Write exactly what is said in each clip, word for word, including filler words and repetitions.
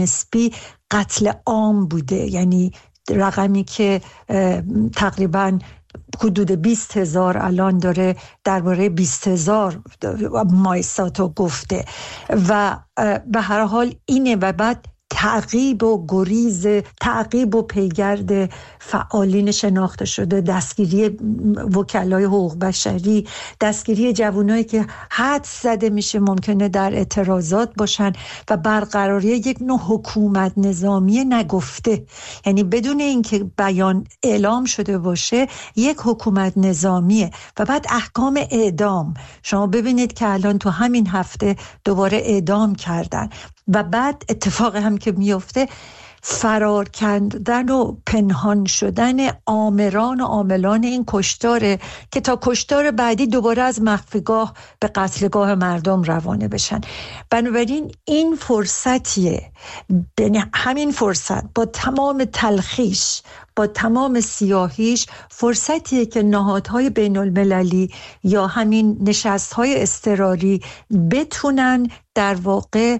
نسبی قتل عام بوده، یعنی رقمی که تقریباً حدود بیست هزار الان داره درباره بیست هزار مایساتو گفته و به هر حال اینه. و بعد تعقیب و گریز، تعقیب و پیگرد فعالین شناخته شده، دستگیری وکلای حقوق بشری، دستگیری جوانایی که حدس زده میشه ممکنه در اعتراضات باشن و برقراری یک نوع حکومت نظامی نگفته، یعنی بدون اینکه بیان اعلام شده باشه یک حکومت نظامیه. و بعد احکام اعدام، شما ببینید که الان تو همین هفته دوباره اعدام کردن و بعد اتفاق هم که میفته فرار کردن و پنهان شدن آمران و عاملان این کشتاره که تا کشتار بعدی دوباره از مخفیگاه به قتلگاه مردم روانه بشن. بنابراین این فرصتیه، همین فرصت با تمام تلخیش، با تمام سیاهیش، فرصتیه که نهادهای بین المللی یا همین نشستهای اضطراری بتونن در واقع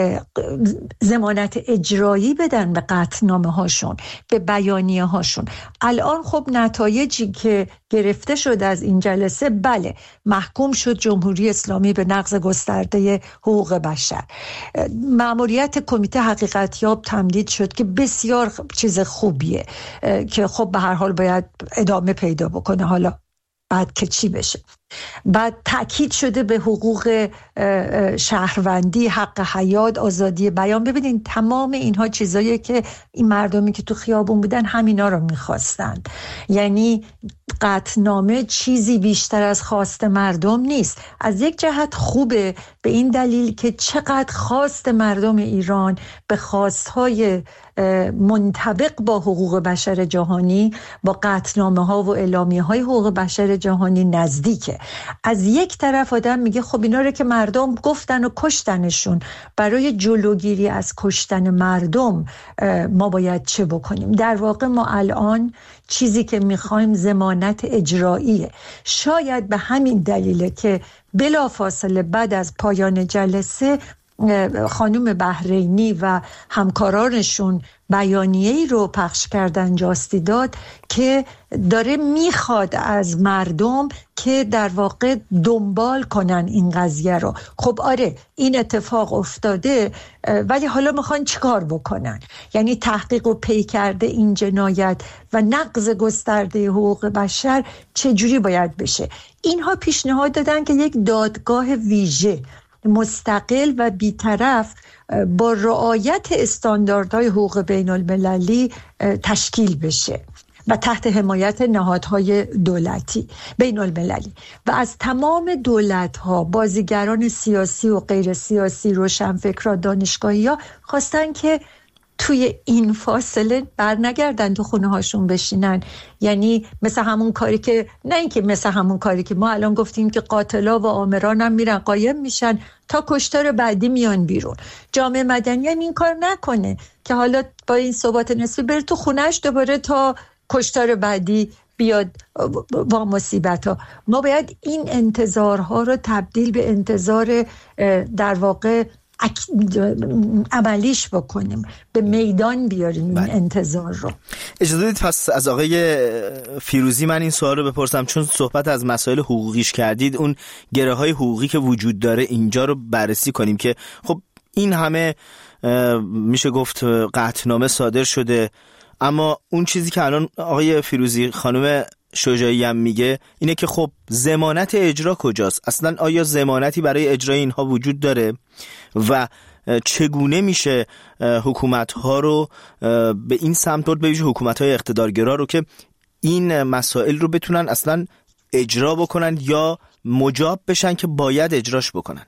ضمانت اجرایی بدن به قطعنامه هاشون، به بیانیه هاشون. الان خب نتایجی که گرفته شد از این جلسه، بله محکوم شد جمهوری اسلامی به نقض گسترده حقوق بشر. مأموریت کمیته حقیقتیاب تمدید شد که بسیار چیز خوبیه که خب به هر حال باید ادامه پیدا بکنه، حالا بعد که چی بشه. بعد تأکید شده به حقوق شهروندی، حق حیات، آزادی بیان. ببینید تمام اینها چیزاییه که این مردمی که تو خیابون بودن همینا رو میخواستن. یعنی قطعنامه چیزی بیشتر از خواست مردم نیست. از یک جهت خوبه به این دلیل که چقدر خواست مردم ایران به خواستهای منطبق با حقوق بشر جهانی، با قطعنامه ها و اعلامیه های حقوق بشر جهانی نزدیکه. از یک طرف آدم میگه خب اینا رو که مردم گفتن و کشتنشون، برای جلوگیری از کشتن مردم ما باید چه بکنیم؟ در واقع ما الان چیزی که میخوایم ضمانت اجراییه. شاید به همین دلیله که بلافاصله بعد از پایان جلسه خانم بحرینی و همکارانشون بیانیه‌ای رو پخش کردن، جاستی داد، که داره میخواد از مردم که در واقع دنبال کنن این قضیه رو. خب آره این اتفاق افتاده، ولی حالا میخوان چیکار بکنن؟ یعنی تحقیق و پی کرده این جنایت و نقض گسترده حقوق بشر چجوری باید بشه؟ اینها پیشنهاد دادن که یک دادگاه ویژه مستقل و بیطرف با رعایت استانداردهای حقوق بین المللی تشکیل بشه و تحت حمایت نهادهای دولتی بین المللی و از تمام دولت‌ها، بازیگران سیاسی و غیر سیاسی، روشنفکران، دانشگاهی‌ها خواستن که توی این فاصله بر نگردن تو خونه هاشون بشینن. یعنی مثل همون کاری که نه اینکه مثل همون کاری که ما الان گفتیم که قاتلا و آمران هم میرن قایم میشن تا کشتار بعدی میان بیرون. جامعه مدنی هم این کار نکنه که حالا با این ثبات نسبی بره تو خونهش دوباره تا کشتار بعدی بیاد با مصیبت ها. ما باید این انتظارها رو تبدیل به انتظار در واقع عملیش بکنیم، به میدان بیاریم این انتظار رو. اجازه بدید پس از آقای فیروزی من این سوال رو بپرسم، چون صحبت از مسائل حقوقیش کردید، اون گره های حقوقی که وجود داره اینجا رو بررسی کنیم که خب این همه میشه گفت قطعنامه صادر شده، اما اون چیزی که الان آقای فیروزی خانم شجاعی هم میگه اینه که خب ضمانت اجرا کجاست؟ اصلا آیا ضمانتی برای اجرای اینها وجود داره و چگونه میشه حکومت ها رو به این سمت برد، به ویژه حکومت های اقتدارگرا رو که این مسائل رو بتونن اصلا اجرا بکنن یا مجاب بشن که باید اجراش بکنن؟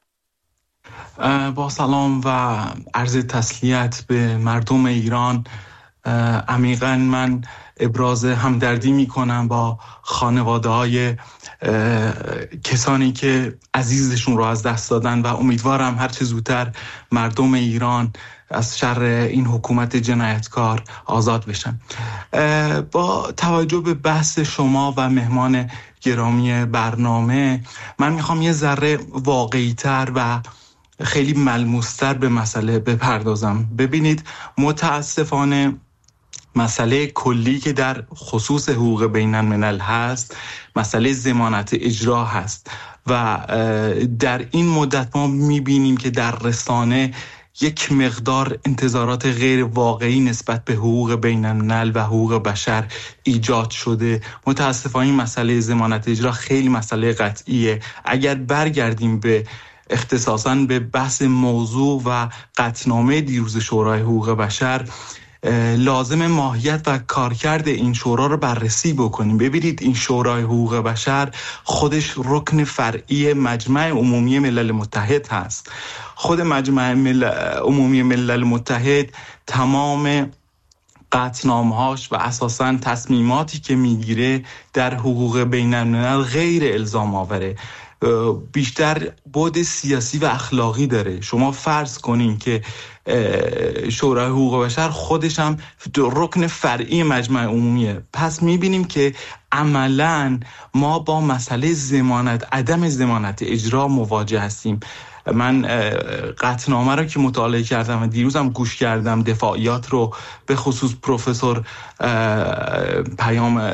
با سلام و عرض تسلیت به مردم ایران. عمیقاً من ابراز همدردی می کنم با خانواده های کسانی که عزیزشون رو از دست دادن و امیدوارم هر چه زودتر مردم ایران از شر این حکومت جنایتکار آزاد بشن. با توجه به بحث شما و مهمان گرامی برنامه، من میخوام یه ذره واقعی‌تر و خیلی ملموستر به مسئله بپردازم. ببینید متاسفانه مسئله کلی که در خصوص حقوق بین الملل هست مسئله ضمانت اجرا هست و در این مدت ما میبینیم که در رسانه یک مقدار انتظارات غیر واقعی نسبت به حقوق بین الملل و حقوق بشر ایجاد شده. متاسفانه این مسئله ضمانت اجرا خیلی مسئله قطعیه. اگر برگردیم به اختصاصاً به بحث موضوع و قطعنامه دیروز شورای حقوق بشر، لازم ماهیت و کارکرد این شورا رو بررسی بکنیم. ببینید این شورای حقوق بشر خودش رکن فرعی مجمع عمومی ملل متحد هست. خود مجمع مل... عمومی ملل متحد تمام قطعنامه‌هاش و اساساً تصمیماتی که میگیره در حقوق بین الملل غیر الزام آوره، بیشتر بعد سیاسی و اخلاقی داره. شما فرض کنین که شورای حقوق بشر خودش هم رکن فرعی مجمع عمومیه، پس میبینیم که عملاً ما با مسئله ضمانت عدم ضمانت اجرا مواجه هستیم. من قطعنامه رو که مطالعه کردم و دیروزم گوش کردم دفاعیات رو، به خصوص پروفسور پیام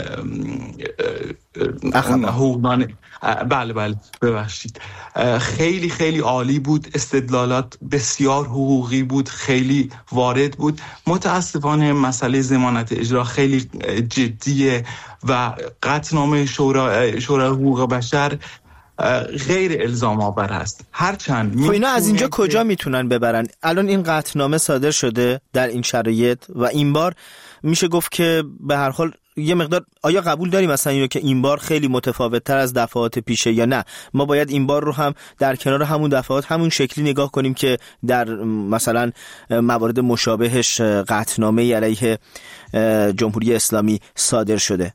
حقوقدان، بله بله ببخشید، خیلی خیلی عالی بود، استدلالات بسیار حقوقی بود، خیلی وارد بود. متاسفانه مسئله ضمانت اجرا خیلی جدیه و قطعنامه شورای شورای حقوق بشر غیر الزام آور هست. هرچند خب اینا از اینجا کجا میتونن ببرن؟ الان این قطعنامه صادر شده در این شرایط و این بار میشه گفت که به هر حال یه مقدار، آیا قبول داریم مثلا اینو که این بار خیلی متفاوت تر از دفعات پیشه یا نه ما باید این بار رو هم در کنار همون دفعات همون شکلی نگاه کنیم که در مثلا موارد مشابهش قطعنامه علیه جمهوری اسلامی صادر شده؟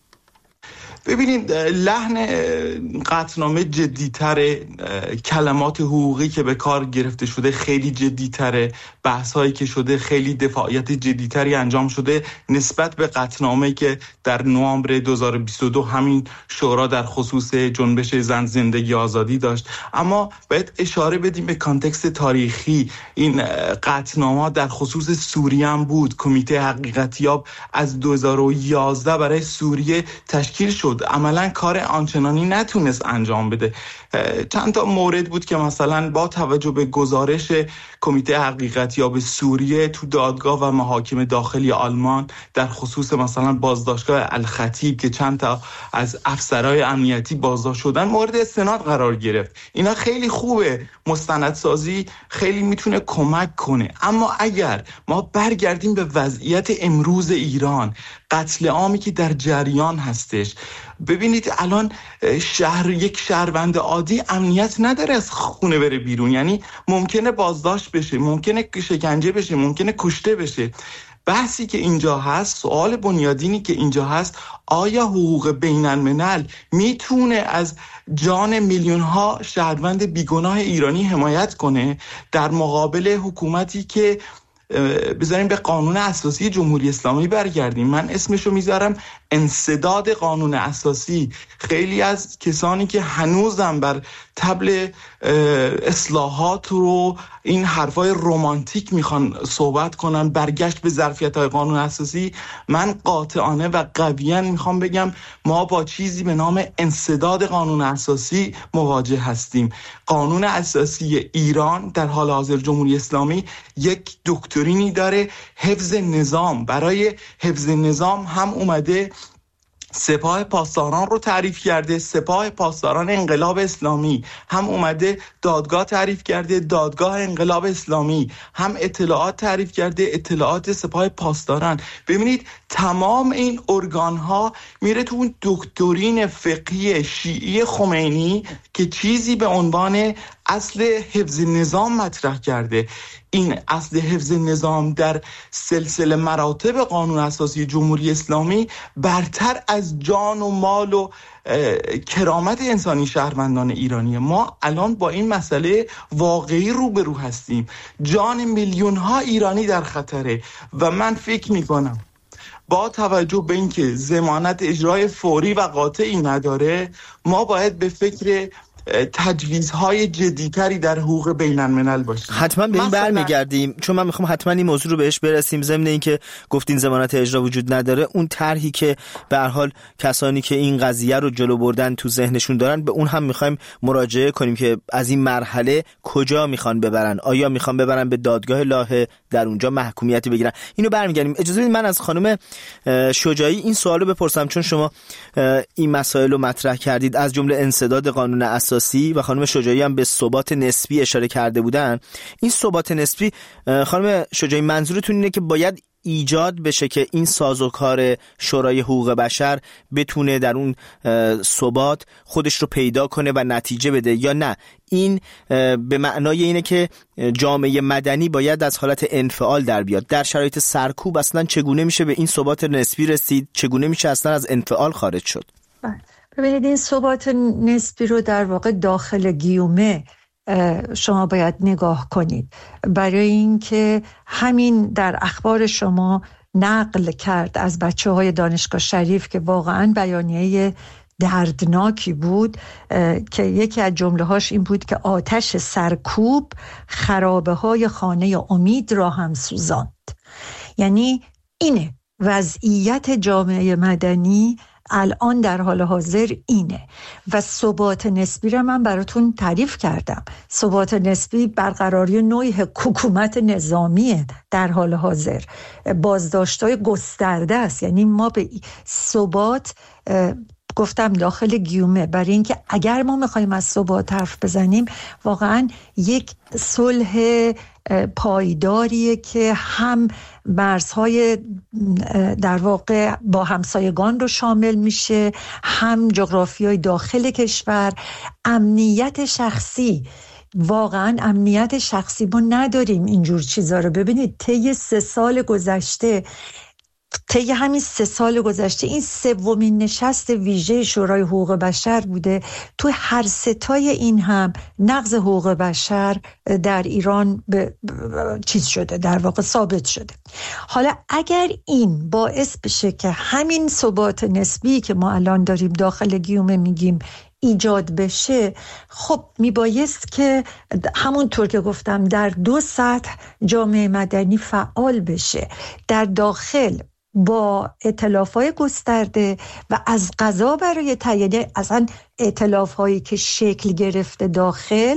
ببینید لحن قطعنامه جدی‌تره، کلمات حقوقی که به کار گرفته شده خیلی جدی‌تره، بحث‌هایی که شده خیلی دفاعیت جدی‌تری انجام شده نسبت به قطعنامه‌ای که در نوامبر دو هزار و بیست و دو همین شورا در خصوص جنبش زن زندگی آزادی داشت. اما باید اشاره بدیم به کانتکست تاریخی. این قطعنامه در خصوص سوریه هم بود. کمیته حقیقتیاب از دو هزار و یازده برای سوریه تشکیل شد، عملا کار آنچنانی نتونست انجام بده. چند تا مورد بود که مثلا با توجه به گزارش کمیته حقیقتیاب سوریه تو دادگاه و محاکم داخلی آلمان در خصوص مثلا بازداشتگاه الخطیب که چند تا از افسرهای امنیتی بازداشت شدن مورد استناد قرار گرفت. اینا خیلی خوبه، مستندسازی خیلی میتونه کمک کنه. اما اگر ما برگردیم به وضعیت امروز ایران، قتل عامی که در جریان هستش، ببینید الان شهر یک شهروند عادی امنیت نداره از خونه بره بیرون، یعنی ممکنه بازداشت بشه، ممکنه شکنجه بشه، ممکنه کشته بشه. بحثی که اینجا هست، سوال بنیادینی که اینجا هست، آیا حقوق بین الملل میتونه از جان میلیون ها شهروند بیگناه ایرانی حمایت کنه در مقابل حکومتی که بذاریم به قانون اساسی جمهوری اسلامی برگردیم؟ من اسمشو میذارم انسداد قانون اساسی. خیلی از کسانی که هنوزم بر طبل اصلاحات رو این حرفای رمانتیک میخوان صحبت کنن، برگشت به ظرفیت‌های قانون اساسی، من قاطعانه و قویاً میخوام بگم ما با چیزی به نام انسداد قانون اساسی مواجه هستیم. قانون اساسی ایران در حال حاضر جمهوری اسلامی یک دکترینی داره، حفظ نظام. برای حفظ نظام هم اومده سپاه پاسداران رو تعریف کرده، سپاه پاسداران انقلاب اسلامی، هم اومده دادگاه تعریف کرده، دادگاه انقلاب اسلامی، هم اطلاعات تعریف کرده، اطلاعات سپاه پاسداران. ببینید تمام این ارگان ها میره تو اون دکترین فقهی شیعی خمینی که چیزی به عنوان اصل حفظ نظام مطرح کرده. این اصل حفظ نظام در سلسله مراتب قانون اساسی جمهوری اسلامی برتر از جان و مال و کرامت انسانی شهروندان ایرانی. ما الان با این مسئله واقعی روبرو هستیم. جان میلیون ها ایرانی در خطره و من فکر میکنم با توجه به اینکه ضمانت اجرای فوری و قاطعی نداره، ما باید به فکر تجویزهای جدیتری در حقوق بین الملل باشیم. حتما به این برمیگردیم، چون من میخوام حتما این موضوع رو بهش برسیم. ضمن اینکه گفتین ضمانت اجرا وجود نداره، اون طرحی که به هر حال کسانی که این قضیه رو جلو بردن تو ذهنشون دارن، به اون هم میخوایم مراجعه کنیم که از این مرحله کجا میخوان ببرن. آیا میخوان ببرن به دادگاه لاهه، در اونجا محکومیتی بگیرن؟ اینو برمیگردیم. اجازه بدید من از خانم شجاعی این سوالو بپرسم، چون شما این مسائل رو مطرح کردید، از جمله انسداد قانون اساسی، و خانم شجاعی هم به ثبات نسبی اشاره کرده بودن. این ثبات نسبی، خانم شجاعی، منظورتون اینه که باید ایجاد بشه که این سازوکار شورای حقوق بشر بتونه در اون ثبات خودش رو پیدا کنه و نتیجه بده، یا نه این به معنای اینه که جامعه مدنی باید از حالت انفعال در بیاد؟ در شرایط سرکوب اصلا چگونه میشه به این ثبات نسبی رسید؟ چگونه میشه اصلا از انفعال خارج شد؟ ببینید، این ثبات نسبی رو در واقع داخل گیومه شما باید نگاه کنید، برای اینکه همین در اخبار شما نقل کرد از بچه های دانشگاه شریف که واقعا بیانیه دردناکی بود، که یکی از جمله هاش این بود که آتش سرکوب خرابه های خانه امید را هم سوزاند. یعنی اینه وضعیت جامعه مدنی الان در حال حاضر اینه، و ثبات نسبی را من براتون تعریف کردم. ثبات نسبی برقراری نوعی حکومت نظامیه در حال حاضر، بازداشت‌های گسترده است. یعنی ما به ثبات گفتم داخل گیومه، برای اینکه اگر ما میخوایم از ثبات حرف بزنیم، واقعا یک صلح پایداریه که هم مرزهای در واقع با همسایگان رو شامل میشه، هم جغرافیای داخل کشور، امنیت شخصی. واقعا امنیت شخصی ما نداریم اینجور چیزا رو. ببینید طی سه سال گذشته طی همین سه سال گذشته این سومین نشست ویژه شورای حقوق بشر بوده. تو هر ستای این هم نقض حقوق بشر در ایران به چیز شده، در واقع ثابت شده. حالا اگر این باعث بشه که همین ثبات نسبی که ما الان داریم داخل گیومه میگیم ایجاد بشه، خب میبایست که همونطور که گفتم در دو سطح جامعه مدنی فعال بشه. در داخل با ائتلاف‌های گسترده و از قضا برای تعیین اصلا ائتلاف‌هایی که شکل گرفته داخل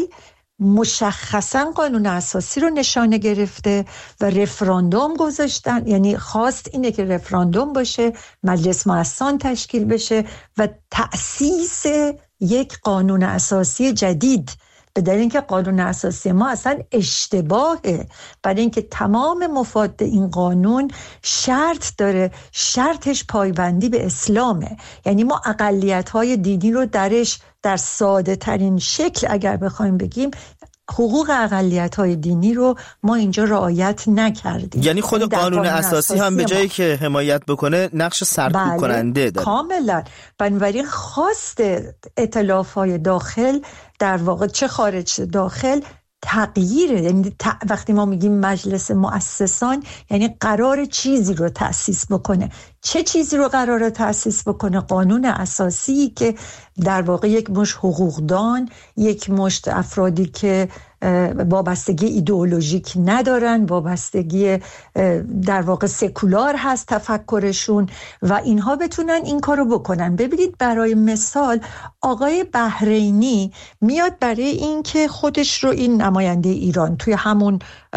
مشخصا قانون اساسی رو نشانه گرفته و رفراندوم گذاشتن. یعنی خواست اینه که رفراندوم باشه، مجلس مؤسسان تشکیل بشه و تأسیس یک قانون اساسی جدید، به دلیل اینکه قانون اساسی ما اصلا اشتباهه، برای اینکه تمام مفاد این قانون شرط داره، شرطش پایبندی به اسلامه. یعنی ما اقلیت‌های دینی رو درش در ساده ترین شکل اگر بخوایم بگیم، حقوق اقلیت‌های دینی رو ما اینجا رعایت نکردیم. یعنی خود قانون, قانون اساسی, اساسی هم به جایی که حمایت بکنه نقش سرکوب بله، کننده داره. کاملا. بنابراین خواست ائتلاف‌های داخل در واقع چه خارج داخل تغییره. یعنی ت... وقتی ما میگیم مجلس مؤسسان، یعنی قرار چیزی رو تأسیس بکنه. چه چیزی رو قراره تأسیس بکنه؟ قانون اساسی که در واقع یک مشت حقوقدان، یک مشت افرادی که وابستگی ایدئولوژیک ندارن، وابستگی در واقع سکولار هست تفکرشون، و اینها بتونن این کارو بکنن. ببینید برای مثال آقای بحرینی میاد برای این که خودش رو این نماینده ایران توی همون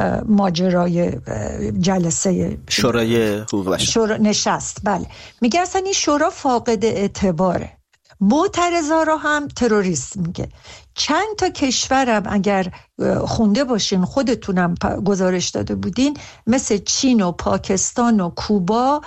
ماجرای جلسه شورای حقوق بشر شورا نشست، بله، میگه اصلا این شورا فاقد اعتباره. معترضا رو هم تروریست میگه. چند تا کشورم اگر خونده باشین، خودتونم گزارش داده بودین، مثل چین و پاکستان و کوبا،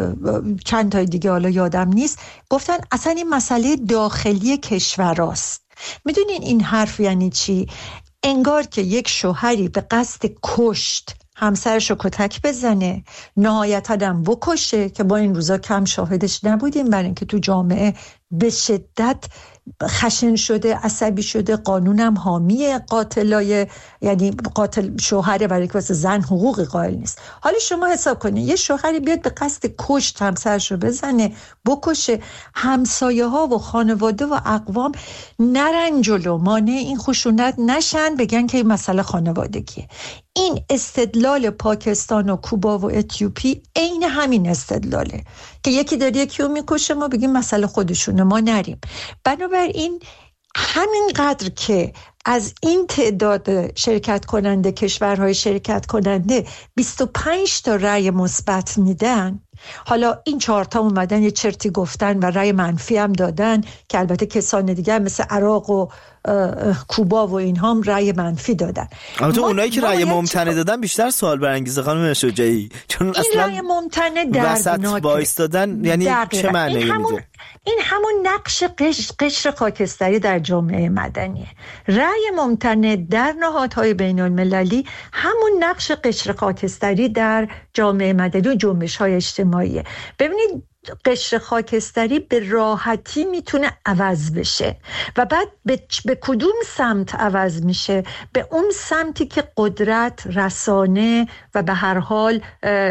چند تا دیگه حالا یادم نیست، گفتن اصلا این مسئله داخلی کشوراست. میدونین این حرف یعنی چی؟ انگار که یک شوهری به قصد کشت همسرشو کتک بزنه، نهایتاً بکشه، که با این روزا کم شاهدش نبودیم، برای اینکه تو جامعه به شدت خشن شده، عصبی شده. قانونم حامی قاتلای، یعنی قاتل شوهره برای که واسه زن حقوقی قائل نیست. حالا شما حساب کنید یه شوهری بیاد به قصد کشت همسرش رو بزنه، بکشه، همسایه ها و خانواده و اقوام نرن جلو، مانع این خشونت نشن، بگن که این مسئله خانوادگیه. این استدلال پاکستان و کوبا و اتیوپی عین همین استدلاله که یکی داره یکی رو میکشه، ما بگیم مسئله خودشونه، ما نریم. بنابراین همینقدر که از این تعداد شرکت کننده، کشورهای شرکت کننده بیست و پنج تا رأی مثبت میدن، حالا این چهار تا اومدن یه چرتی گفتن و رأی منفی هم دادن که البته کسان دیگه مثل عراق و کوبا و اینها هم رأی منفی دادن. البته اونایی که رأی ممتنع دادن بیشتر سوال برانگیزه خانم شجاعی، چون این اصلا رأی ممتنع دردناکه. واسط دادن یعنی دقیقا. چه معنی این همون میده؟ این همون نقش قشر, قشر خاکستری در جامعه مدنیه. رأی ممتنع در نهادهای بین المللی همون نقش قشر خاکستری در جامعه مدنی و جنبش‌های اجتماعیه. ببینید قشر خاکستری به راحتی میتونه عوض بشه و بعد به, به کدوم سمت عوض میشه؟ به اون سمتی که قدرت، رسانه و به هر حال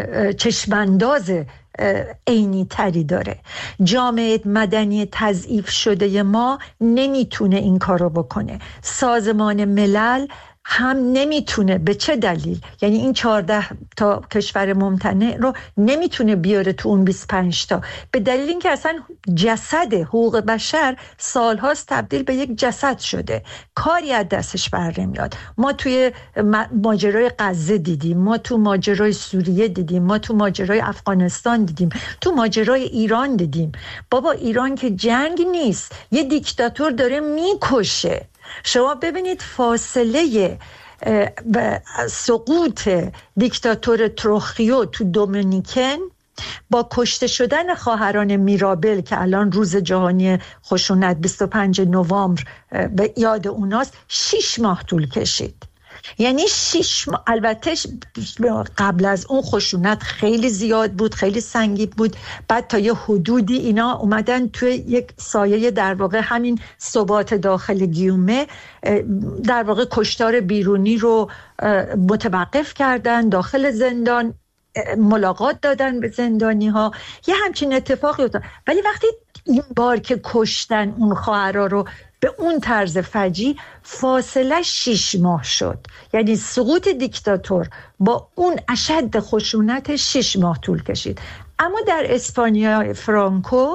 چشمانداز عینی تری داره. جامعه مدنی تضعیف شده ما نمیتونه این کارو بکنه. سازمان ملل هم نمیتونه. به چه دلیل؟ یعنی این چهارده تا کشور ممتنع رو نمیتونه بیاره تو اون بیست و پنج تا، به دلیل اینکه اصلا جسد حقوق بشر سالهاست تبدیل به یک جسد شده، کاری از دستش بر نمیاد. ما توی ماجرای غزه دیدیم، ما تو ماجرای سوریه دیدیم، ما تو ماجرای افغانستان دیدیم، تو ماجرای ایران دیدیم. بابا ایران که جنگ نیست، یه دیکتاتور داره میکشه. شما ببینید فاصله سقوط دیکتاتور تروخیو تو دومینیکن با کشته شدن خواهران میرابل که الان روز جهانی خشونت بیست و پنجم نوامبر به یاد اوناست، شش ماه طول کشید. یعنی شش ماه. البته قبل از اون خشونت خیلی زیاد بود، خیلی سنگین بود، بعد تا یه حدودی اینا اومدن توی یک سایه در واقع همین ثبات داخل گیومه در واقع کشتار بیرونی رو متوقف کردن، داخل زندان ملاقات دادن به زندانی ها، یه همچین اتفاقی افتاد. ولی وقتی این بار که کشتن اون خواهرها رو به اون طرز فجی، فاصله شش ماه شد. یعنی سقوط دیکتاتور با اون اشد خشونت شش ماه طول کشید. اما در اسپانیا فرانکو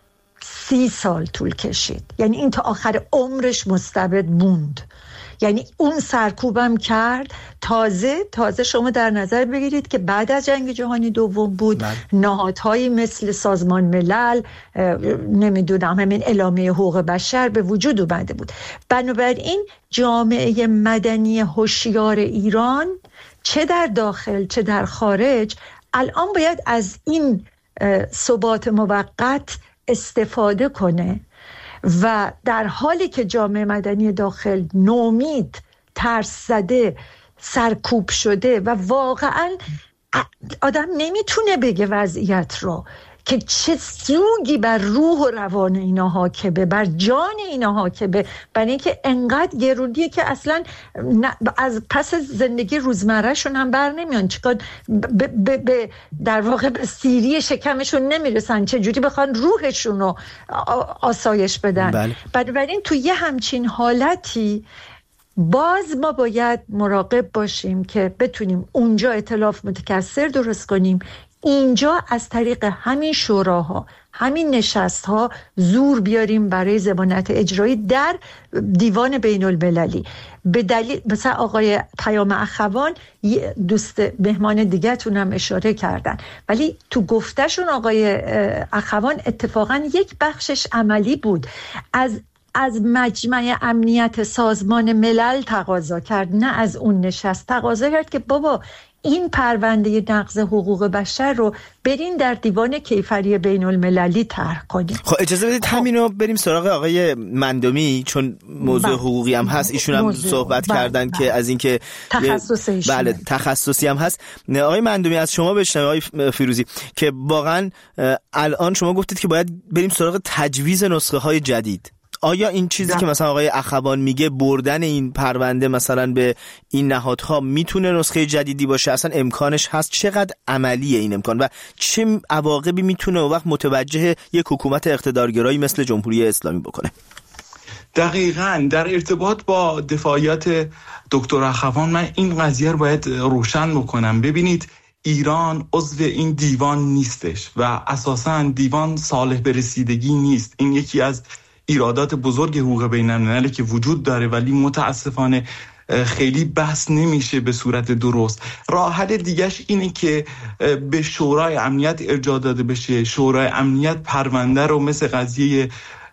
سی سال طول کشید. یعنی این تا آخر عمرش مستبد موند. یعنی اون سرکوبم کرد. تازه تازه شما در نظر بگیرید که بعد از جنگ جهانی دوم بود، نهادهایی مثل سازمان ملل، نمیدونم همین اعلامیه حقوق بشر به وجود اومده بود. بنابراین جامعه مدنی هوشیار ایران چه در داخل چه در خارج الان باید از این ثبات موقت استفاده کنه و در حالی که جامعه مدنی داخل نومید، ترس زده، سرکوب شده و واقعا آدم نمیتونه بگه وضعیت رو که چه سوگی بر روح و روان اینا حاکمه، بر جان اینا حاکمه، برای اینکه انقدر گرونیه که اصلا از پس زندگی روزمره شون هم بر نمیان، چیکار ب ب ب در واقع به سیری شکمشون نمیرسن، چجوری بخوان روحشون رو آسایش بدن. بنابراین تو یه همچین حالتی باز ما باید مراقب باشیم که بتونیم اونجا ائتلاف متکثر درست کنیم، اینجا از طریق همین شوراها، همین نشستها زور بیاریم برای ضمانت اجرایی در دیوان بین المللی. به دلیل مثلا آقای پیام اخوان، دوست مهمان دیگه تون هم اشاره کردن، ولی تو گفتشون آقای اخوان اتفاقا یک بخشش عملی بود، از از مجمع امنیت سازمان ملل تقاضا کرد، نه از اون نشست. تقاضا کرد که بابا این پرونده نقض حقوق بشر رو برین در دیوان کیفری بین المللی طرح کنیم. خب اجازه بدید همینو بریم سراغ آقای مندومی، چون موضوع با. حقوقی هم هست، ایشون هم صحبت با. کردن با. که از اینکه تخصص ایشون بله تخصصی هم هست. آقای مندومی از شما بشنویم آقای فیروزی که واقعا الان شما گفتید که باید بریم سراغ تجویز نسخه های جدید. آیا این چیزی ده. که مثلا آقای اخوان میگه بردن این پرونده مثلا به این نهادها میتونه نسخه جدیدی باشه؟ اصلا امکانش هست؟ چقدر عملیه این امکان و چه عواقبی میتونه اون وقت متوجه یک حکومت اقتدارگرایی مثل جمهوری اسلامی بکنه؟ دقیقاً در ارتباط با دفاعیات دکتر اخوان من این قضیه رو باید روشن بکنم. ببینید ایران عضو این دیوان نیستش و اساساً دیوان صالح به رسیدگی نیست. این یکی از ایرادات بزرگ حقوق بین المللی که وجود داره ولی متاسفانه خیلی بحث نمیشه به صورت درست. راه حل دیگه‌اش اینه که به شورای امنیت ارجاع داده بشه، شورای امنیت پرونده رو مثل قضیه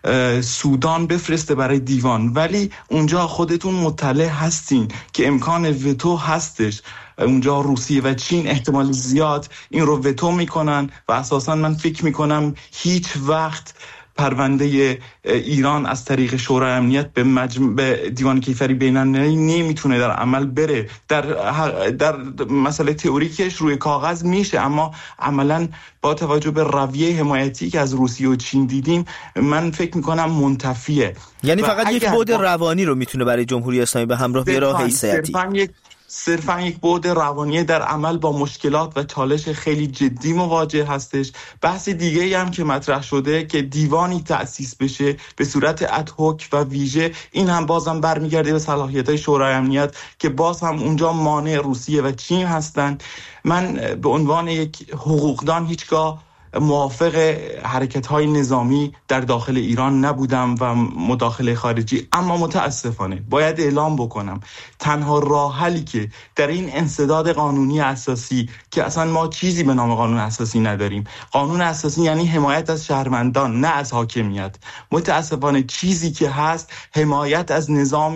سودان بفرسته برای دیوان، ولی اونجا خودتون مطلع هستین که امکان وتو هستش. اونجا روسیه و چین احتمال زیاد این رو وتو میکنن و اساسا من فکر میکنم هیچ وقت پرونده ایران از طریق شورای امنیت به, مجم... به دیوان کیفری بین المللی نمیتونه در عمل بره. در در مسئله تئوریکش روی کاغذ میشه، اما عملا با توجه به رویه حمایتی که از روسیه و چین دیدیم من فکر میکنم منتفیه. یعنی فقط یک بعد روانی رو میتونه برای جمهوری اسلامی به همراه بیاره حیثیتی. صرفا یک بعد روانی در عمل با مشکلات و چالش خیلی جدی مواجه هستش. بحث دیگه هم که مطرح شده که دیوانی تأسیس بشه به صورت ادهوک و ویژه، این هم بازم برمیگرده به صلاحیت‌های شورای امنیت که باز هم اونجا مانع روسیه و چین هستن. من به عنوان یک حقوقدان هیچگاه موافق حرکت‌های نظامی در داخل ایران نبودم و مداخله خارجی، اما متاسفانه باید اعلام بکنم تنها راه حلی که در این انسداد قانونی اساسی که اصلا ما چیزی به نام قانون اساسی نداریم، قانون اساسی یعنی حمایت از شهروندان نه از حاکمیت، متاسفانه چیزی که هست حمایت از نظام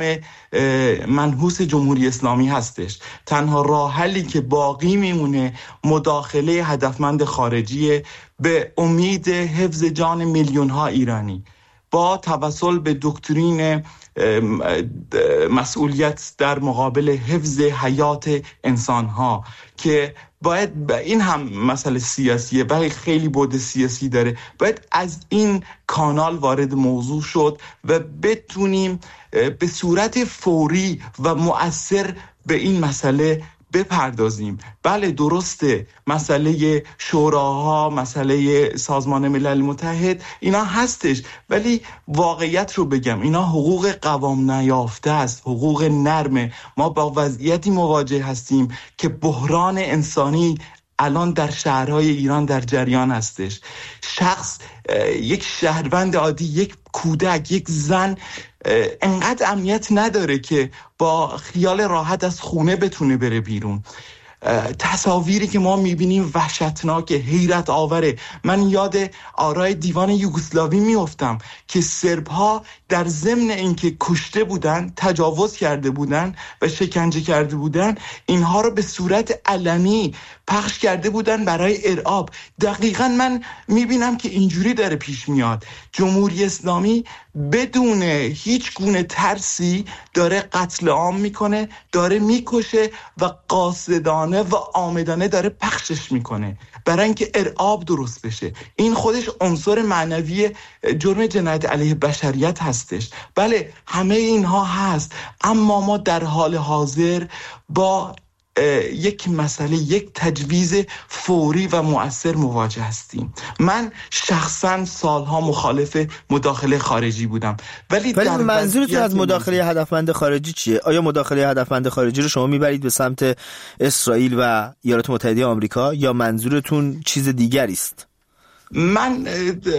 منحوس جمهوری اسلامی هستش. تنها راه حلی که باقی میمونه مداخله هدفمند خارجی به امید حفظ جان میلیون ها ایرانی با توسل به دکترین مسئولیت در مقابل حفظ حیات انسان ها که باید این هم مسئله سیاسیه و خیلی بعد سیاسی داره. باید از این کانال وارد موضوع شد و بتونیم به صورت فوری و مؤثر به این مسئله بپردازیم. بله درسته مسئله شوراها، مسئله سازمان ملل متحد اینا هستش، ولی واقعیت رو بگم اینا حقوق قوام نیافته است، حقوق نرمه. ما با وضعیتی مواجه هستیم که بحران انسانی الان در شهرهای ایران در جریان هستش. شخص یک شهروند عادی، یک کودک، یک زن انقدر امنیت نداره که با خیال راحت از خونه بتونه بره بیرون. تصاویری که ما میبینیم وحشتناک، حیرت آوره. من یاد آرای دیوان یوگسلاوی میافتم که سرب‌ها در ضمن اینکه کشته بودن، تجاوز کرده بودن و شکنجه کرده بودن، اینها رو به صورت علنی پخش کرده بودن برای ارعاب. دقیقاً من میبینم که اینجوری داره پیش میاد. جمهوری اسلامی بدون هیچ گونه ترسی داره قتل عام میکنه، داره میکشه و قاصدانه و عامدانه داره پخشش میکنه برای اینکه ارعاب درست بشه. این خودش عنصر معنوی جرم جنایت علیه بشریت هستش. بله همه اینها هست، اما ما در حال حاضر با یک مسئله، یک تجویز فوری و مؤثر مواجه هستیم. من شخصا سالها مخالف مداخله خارجی بودم، ولی ولی منظورتون از مداخله هدفمند خارجی چیه؟ آیا مداخله هدفمند خارجی رو شما میبرید به سمت اسرائیل و ایالات متحده آمریکا یا منظورتون چیز دیگری است؟ من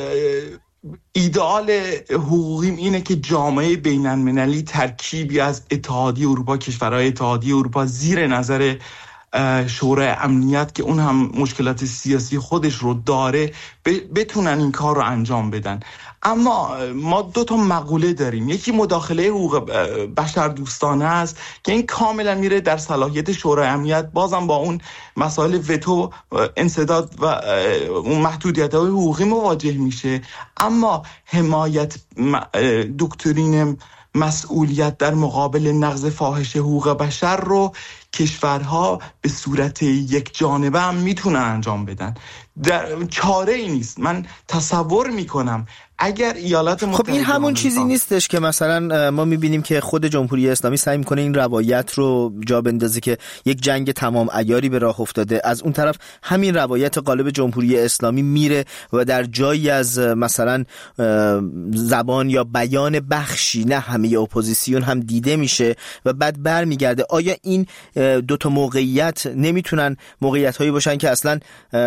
ایدئال حقوقیم اینه که جامعه بین المللی ترکیبی از اتحادیه اروپا، کشورهای اتحادیه اروپا زیر نظر شورای امنیت که اون هم مشکلات سیاسی خودش رو داره بتونن این کار رو انجام بدن. اما ما دو تا مقوله داریم، یکی مداخله حقوق بشر دوستانه است که این کاملا میره در صلاحیت شورای امنیت، بازم با اون مسائل وتو انسداد و اون محدودیت‌های حقوقی مواجه میشه. اما حمایت دکترین مسئولیت در مقابل نقض فاحش حقوق بشر رو کشورها به صورت یک جانبه هم میتونن انجام بدن. در چاره ای نیست. من تصور میکنم اگر ایالات متحده، خب این همون چیزی نیستش که مثلا ما میبینیم که خود جمهوری اسلامی سعی میکنه این روایت رو جا بندازه که یک جنگ تمام عیاری به راه افتاده، از اون طرف همین روایت غالب جمهوری اسلامی میره و در جایی از مثلا زبان یا بیان بخشی، نه همه اپوزیسیون هم دیده میشه و بعد برمیگرده. آیا این دو تا موقعیت نمیتونن موقعیت هایی باشن که اصلا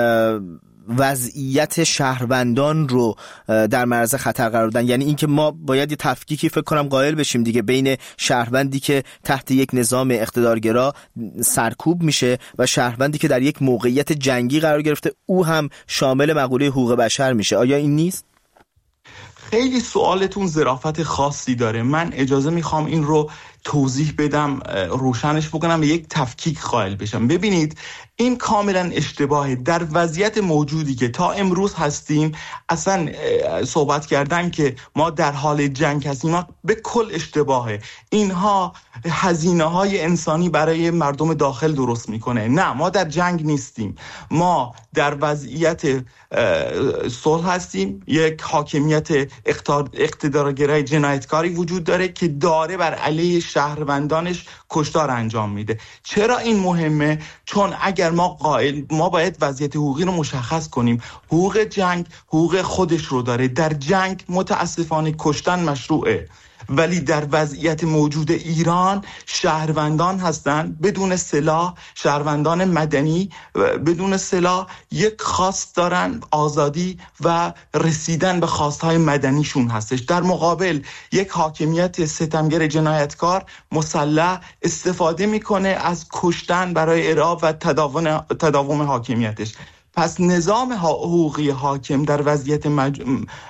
وضعیت شهروندان رو در معرض خطر قرار دادن؟ یعنی اینکه ما باید یه تفکیکی فکر کنم قائل بشیم دیگه بین شهروندی که تحت یک نظام اقتدارگرا سرکوب میشه و شهروندی که در یک موقعیت جنگی قرار گرفته، او هم شامل مقوله حقوق بشر میشه. آیا این نیست؟ خیلی سوالتون ظرافت خاصی داره. من اجازه میخوام این رو توضیح بدم، روشنش بکنم، یک تفکیک قائل بشم. ببینید این کاملا اشتباهه. در وضعیت موجودی که تا امروز هستیم اصلا صحبت کردن که ما در حال جنگ هستیم به کل اشتباهه. اینها هزینه های انسانی برای مردم داخل درست میکنه. نه، ما در جنگ نیستیم، ما در وضعیت صلح هستیم. یک حاکمیت اقتدارگرای جنایتکاری وجود داره که داره بر علیه شهروندانش کشتار انجام میده. چرا این مهمه؟ چون اگر ما قائل ما باید وضعیت حقوقی رو مشخص کنیم. حقوق جنگ حقوق خودش رو داره. در جنگ متاسفانه کشتن مشروعه، ولی در وضعیت موجود ایران شهروندان هستند بدون سلاح، شهروندان مدنی بدون سلاح یک خواست دارن، آزادی و رسیدن به خواستهای مدنیشون هستش. در مقابل یک حاکمیت ستمگر جنایتکار مسلح استفاده میکنه از کشتن برای ارعاب و تداوم تداوم حاکمیتش. پس نظام حقوقی حاکم در وضعیت مج...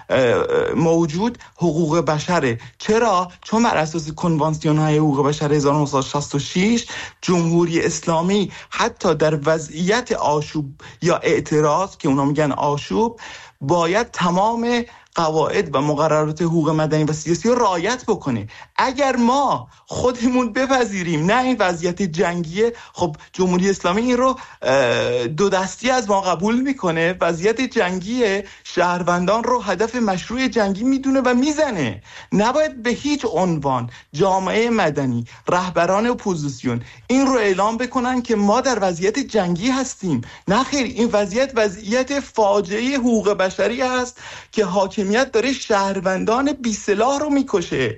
موجود حقوق بشره. چرا؟ چون بر اساس کنوانسیون های حقوق بشر هزار و نهصد و شصت و شش جمهوری اسلامی حتی در وضعیت آشوب یا اعتراض که اونا میگن آشوب باید تمام قواعد و مقررات حقوق مدنی و سیاسی رو رعایت بکنه. اگر ما خودمون بپذیریم نه این وضعیت جنگیه، خب جمهوری اسلامی این رو دو دستی از ما قبول میکنه. وضعیت جنگیه، شهروندان رو هدف مشروع جنگی میدونه و میزنه. نباید به هیچ عنوان جامعه مدنی، رهبران اپوزیسیون این رو اعلام بکنن که ما در وضعیت جنگی هستیم. نه خیر، این وضعیت وضعیت فاجعه حقوق بشری است که حاکمیت داره شهروندان بی سلاح رو میکشه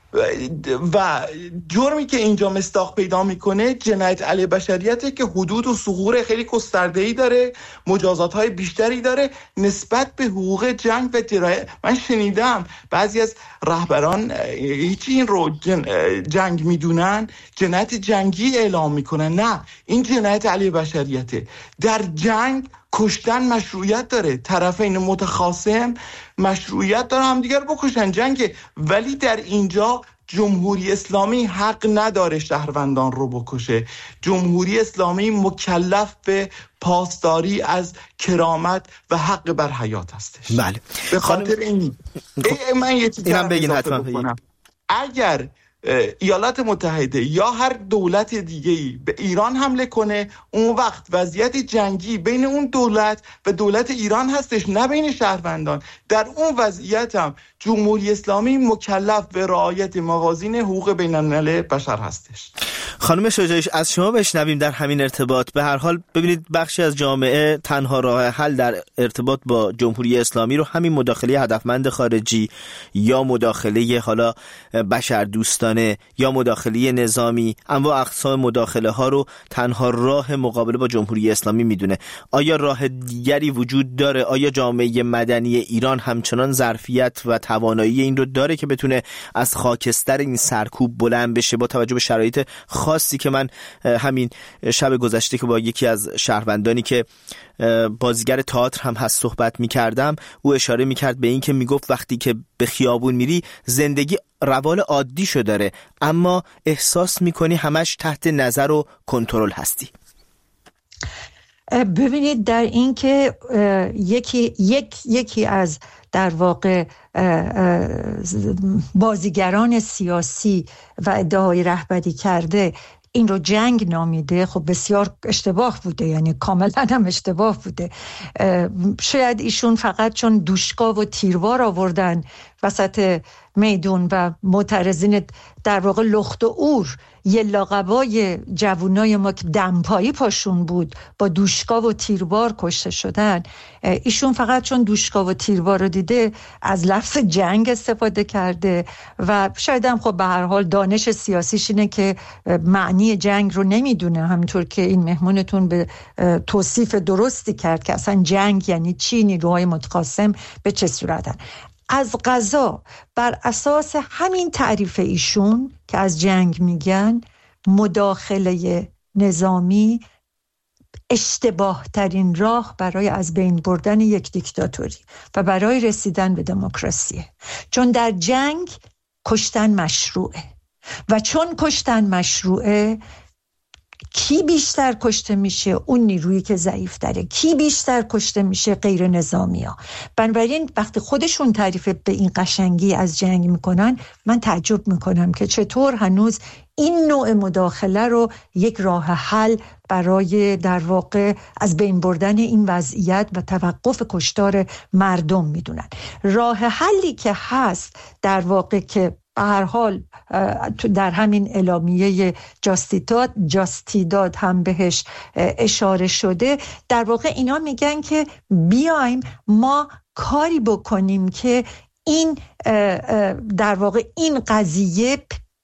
و جرمی که اینجا مصداق پیدا میکنه جنایت علیه بشریته که حدود و ثغور خیلی گسترده‌ای داره، مجازات‌های بیشتری داره نسبت به حقوق جنگ و جنایت. من شنیدم بعضی از رهبران هیچی این رو جن... جنگ میدونن، جنایت جنگی اعلام میکنن. نه، این جنایت علیه بشریته. در جنگ کشتن مشروعیت داره، طرفین متخاصم مشروعیت داره هم دیگر بکشن، جنگه. ولی در اینجا جمهوری اسلامی حق نداره شهروندان رو بکشه. جمهوری اسلامی مکلف به پاسداری از کرامت و حق بر حیات هستش. بله. به خاطر این من یه چیزی اضافه بکنم. اگر ایالات متحده یا هر دولت دیگه‌ای به ایران حمله کنه، اون وقت وضعیت جنگی بین اون دولت و دولت ایران هستش، نه بین شهروندان. در اون وضعیت هم جمهوری اسلامی مکلف به رعایت موازین حقوق بین الملل بشر هستش. خانم شجاعی، از شما بشنویم در همین ارتباط. به هر حال ببینید بخشی از جامعه تنها راه حل در ارتباط با جمهوری اسلامی رو همین مداخله هدفمند خارجی یا مداخله حالا بشر دوستانه یا مداخله نظامی، انواع اقسام مداخله ها رو تنها راه مقابله با جمهوری اسلامی میدونه. آیا راه دیگری وجود داره؟ آیا جامعه مدنی ایران همچنان ظرفیت و توانایی این رو داره که بتونه از خاکستر این سرکوب بلند بشه با توجه به شرایط خاصی که من همین شب گذشته که با یکی از شهروندانی که بازیگر تئاتر هم هست صحبت می‌کردم، او اشاره می‌کرد به این که میگفت وقتی که به خیابون میری زندگی روال عادی شو داره، اما احساس می‌کنی همش تحت نظر و کنترل هستی. ببینید در این که یکی یک یکی از در واقع بازیگران سیاسی و ادعای رهبری کرده این رو جنگ نامیده، خب بسیار اشتباه بوده، یعنی کاملا هم اشتباه بوده. شاید ایشون فقط چون دوشکا و تیروار آوردن وسط میدون و معترضین در واقع لخت و اور، یه لاقبای جوانای ما که دمپایی پاشون بود با دوشکا و تیروار کشته شدن، ایشون فقط چون دوشکا و تیروار رو دیده از لفظ جنگ استفاده کرده و شاید هم خب به هر حال دانش سیاسیش اینه که معنی جنگ رو نمیدونه، همینطور که این مهمونتون به توصیف درستی کرد که اصلا جنگ یعنی چی، نیروهای متخاصم به چه صورتن. از قضا بر اساس همین تعریف ایشون که از جنگ میگن، مداخله نظامی اشتباه ترین راه برای از بین بردن یک دیکتاتوری و برای رسیدن به دموکراسی، چون در جنگ کشتن مشروعه و چون کشتن مشروعه، کی بیشتر کشته میشه؟ اون نیرویی که ضعیف داره. کی بیشتر کشته میشه؟ غیر نظامی ها. بنابراین وقتی خودشون تعریف به این قشنگی از جنگ میکنن، من تعجب میکنم که چطور هنوز این نوع مداخله رو یک راه حل برای در واقع از بین بردن این وضعیت و توقف کشتار مردم میدونن. راه حلی که هست در واقع که به هر حال در همین اعلامیه جاستیداد جاستیداد هم بهش اشاره شده، در واقع اینا میگن که بیایم ما کاری بکنیم که این در واقع این قضیه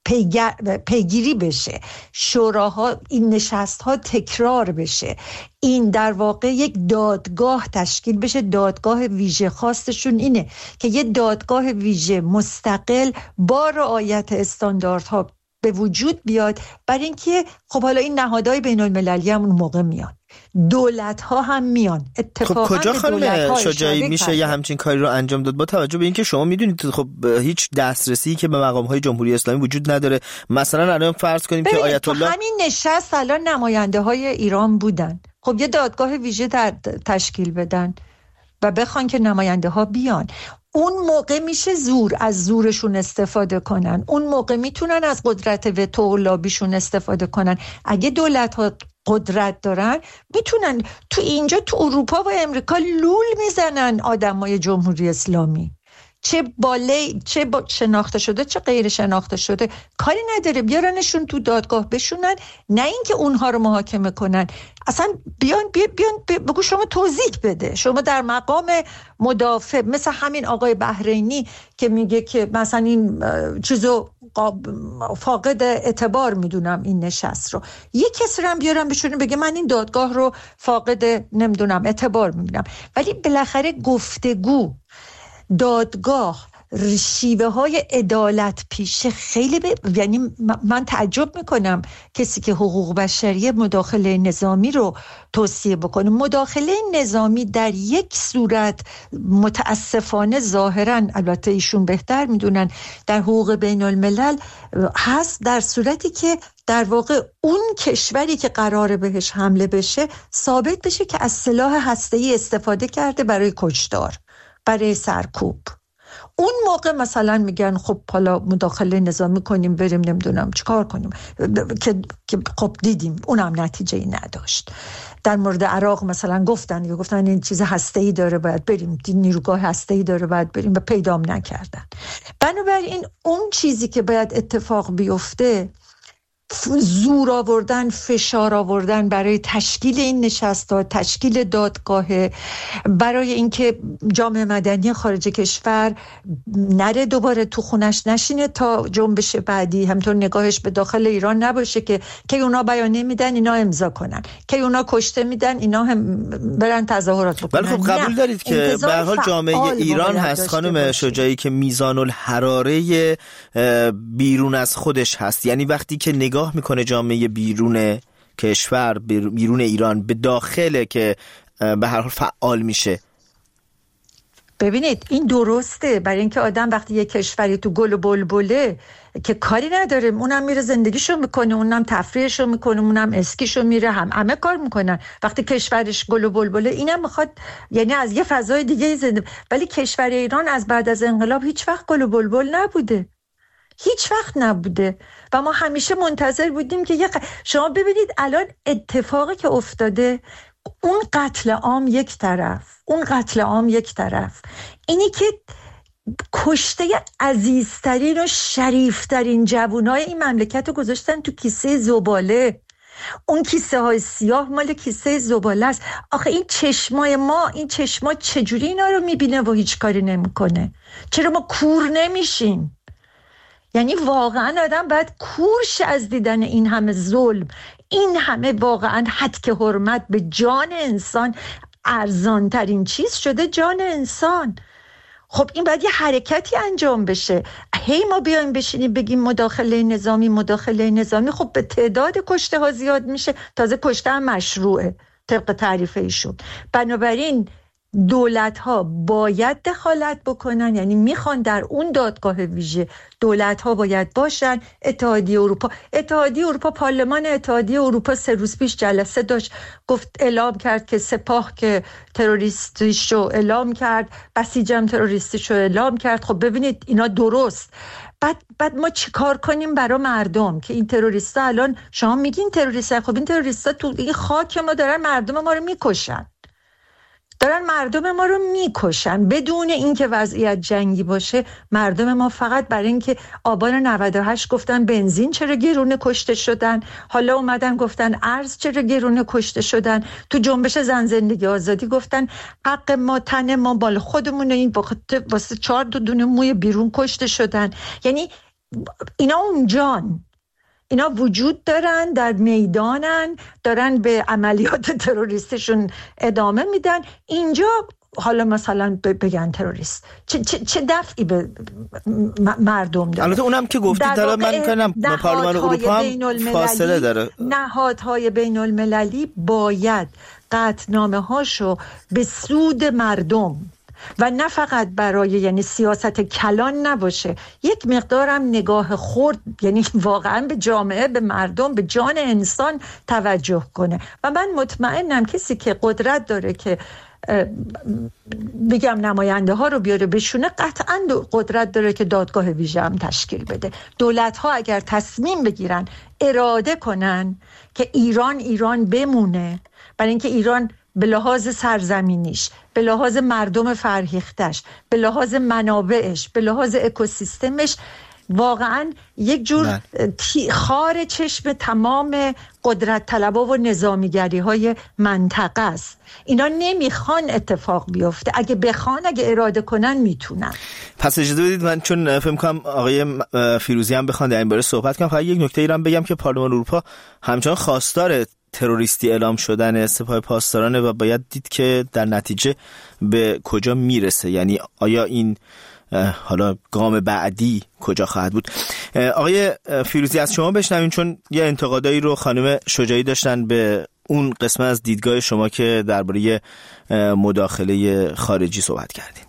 پیگیری بشه، شوراها این نشست ها تکرار بشه، این در واقع یک دادگاه تشکیل بشه. دادگاه ویژه خاصشون اینه که یه دادگاه ویژه مستقل با رعایت استانداردها به وجود بیاد، برای اینکه خب حالا این نهادهای بین المللی هم اون موقع میان، دولت ها هم میان. اتفاقا خب کجا خانم شجاعی میشه یه همچین کاری رو انجام داد با توجه به اینکه شما میدونید خب هیچ دسترسی که به مقام های جمهوری اسلامی وجود نداره؟ مثلا الان فرض کنیم که آیت الله همین نشست الان نماینده های ایران بودن، خب یه دادگاه ویژه در تشکیل بدن و بخوان که نماینده ها بیان. اون موقع میشه زور از زورشون استفاده کنن، اون موقع میتونن از قدرت وتو و لابیشون استفاده کنن. اگه دولت ها قدرت دارن میتونن تو اینجا تو اروپا و امریکا لول میزنن آدمای جمهوری اسلامی، چه باله چه با شناخته شده چه غیر شناخته شده، کاری نداره، بیارنشون تو دادگاه بشونن، نه اینکه اونها رو محاکمه کنن. اصلا بیان بیان, بیان بگو شما توضیح بده، شما در مقام مدافع مثل همین آقای بحرینی که میگه که مثلا این چیزو فاقد اعتبار میدونم این نشست رو، یک کسی رو هم بیارن بشونن بگه من این دادگاه رو فاقد نمیدونم اعتبار میبینم. ولی بالاخره گفتگو، دادگاه، شیوه های عدالت پیشه خیلی ب... یعنی من تعجب میکنم کسی که حقوق بشری مداخله نظامی رو توصیه بکنه. مداخله نظامی در یک صورت متاسفانه ظاهرا، البته ایشون بهتر میدونن، در حقوق بین الملل هست در صورتی که در واقع اون کشوری که قراره بهش حمله بشه ثابت بشه که از سلاح هسته‌ای استفاده کرده برای کشتار، برای سرکوب. اون موقع مثلا میگن خب حالا مداخله نظامی کنیم، بریم نمیدونم چیکار کنیم، که خب دیدیم اونم نتیجه‌ای نداشت. در مورد عراق مثلا گفتن یا گفتن این چیز هسته‌ای داره باید بریم، نیروگاه هسته‌ای داره باید بریم و پیدام نکردن. بنابراین اون چیزی که باید اتفاق بیفته، زور آوردن، فشار آوردن برای تشکیل این نشست‌ها، تشکیل دادگاه، برای اینکه جامعه مدنی خارج کشور نره دوباره تو خونش نشینه تا جنبش بعدی، همطور نگاهش به داخل ایران نباشه که که اونا بیانیه میدن اینا امضا کنن، که اونا کشته میدن اینا هم برن تظاهرات بکنن. ولی خب قبول دارید که به هر حال جامعه ایران هست خانم شجاعی که میزان الحراره بیرون از خودش هست، یعنی وقتی که نگاه نگاه میکنه جامعه بیرون کشور، بیرون ایران به داخله که به هر حال فعال میشه؟ ببینید این درسته، برای اینکه آدم وقتی یه کشوری تو گل و بلبله که کاری نداره، اونم میره زندگیشو میکنه، اونم تفریحشو میکنه، اونم اسکیشو میره، هم همه کار میکنن. وقتی کشورش گل و بلبله اینم میخواد یعنی از یه فضای دیگه زنده. ولی کشور ایران از بعد از انقلاب هیچ وقت گل و بلبل نبوده، هیچ وقت نبوده و ما همیشه منتظر بودیم که یه ق... شما ببینید الان اتفاقی که افتاده، اون قتل عام یک طرف، اون قتل عام یک طرف، اینی که کشته عزیزترین و شریفترین جوانای این مملکت رو گذاشتن تو کیسه زباله. اون کیسه های سیاه مال کیسه زباله است. آخه این چشمای ما، این چشما چجوری اینا رو میبینه و هیچ کاری نمیکنه؟ چرا ما کور نمیشیم؟ یعنی واقعا آدم باید کورش از دیدن این همه ظلم، این همه واقعا حد که حرمت به جان انسان. ارزان ترین چیز شده جان انسان. خب این باید یه حرکتی انجام بشه. هی ما بیایم بشینیم بگیم مداخله نظامی مداخله نظامی، خب به تعداد کشته ها زیاد میشه، تازه کشته هم مشروعه طبق تعریف ایشون. بنابراین دولت ها باید دخالت بکنن، یعنی میخوان در اون دادگاه ویژه دولت ها باید باشن. اتحادیه اروپا اتحادیه اروپا پارلمان اتحادیه اروپا سه روز پیش جلسه داشت، گفت اعلام کرد که سپاه که تروریستیشو اعلام کرد، بسیجم تروریستیشو اعلام کرد. خب ببینید اینا درست. بعد بعد ما چیکار کنیم برای مردم که این تروریستا الان شما میگین تروریستا، خب این تروریستا تو این خاک ما دارن مردم ما رو میکشن، دارن مردم ما رو میکشن بدون اینکه وضعیت جنگی باشه. مردم ما فقط برای اینکه آبان نود و هشت گفتن بنزین چرا گرونه کشته شدن، حالا اومدن گفتن ارز چرا گرونه کشته شدن، تو جنبش زن زندگی آزادی گفتن حق ما، تن ما بال خودمونه، این واسه چهار دو دونه موی بیرون کشته شدن. یعنی اینا اونجان، اینا وجود دارن، در میدانن، دارن به عملیات تروریستشون ادامه میدن. اینجا حالا مثلا بگن تروریست، چه, چه, چه دفعی به مردم داره؟ البته اونم که گفتید داره، من میکنم پارلمان اروپا هم فاصله داره. نهادهای بین المللی باید قطعنامه هاشو به سود مردم و نه فقط برای یعنی سیاست کلان نباشه، یک مقدارم نگاه خرد، یعنی واقعا به جامعه، به مردم، به جان انسان توجه کنه. و من مطمئنم کسی که قدرت داره که بگم نماینده ها رو بیاره بشونه، قطعا قدرت داره که دادگاه ویژه هم تشکیل بده. دولت ها اگر تصمیم بگیرن، اراده کنن که ایران ایران بمونه، برای اینکه ایران به لحاظ سرزمینیش، به لحاظ مردم فرهیختش، به لحاظ منابعش، به لحاظ اکوسیستمش واقعا یک جور خار چشم تمام قدرت طلبا و نظامیگری های منطقه است. اینا نمیخوان اتفاق بیفته، اگه بخوان، اگه اراده کنن میتونن. پس اجازه بدید من چون فکر کنم آقای فیروزی هم بخوان در این باره صحبت کنم، فقط یک نکته ایران بگم که پارلمان اروپا همچنان خواستار تروریستی اعلام شدن سپاه پاسدارانه و باید دید که در نتیجه به کجا میرسه، یعنی آیا این حالا گام بعدی کجا خواهد بود. آقای فیروزی از شما بشنویم، چون یه انتقادایی رو خانم شجاعی داشتن به اون قسمت از دیدگاه شما که درباره مداخله خارجی صحبت کردین.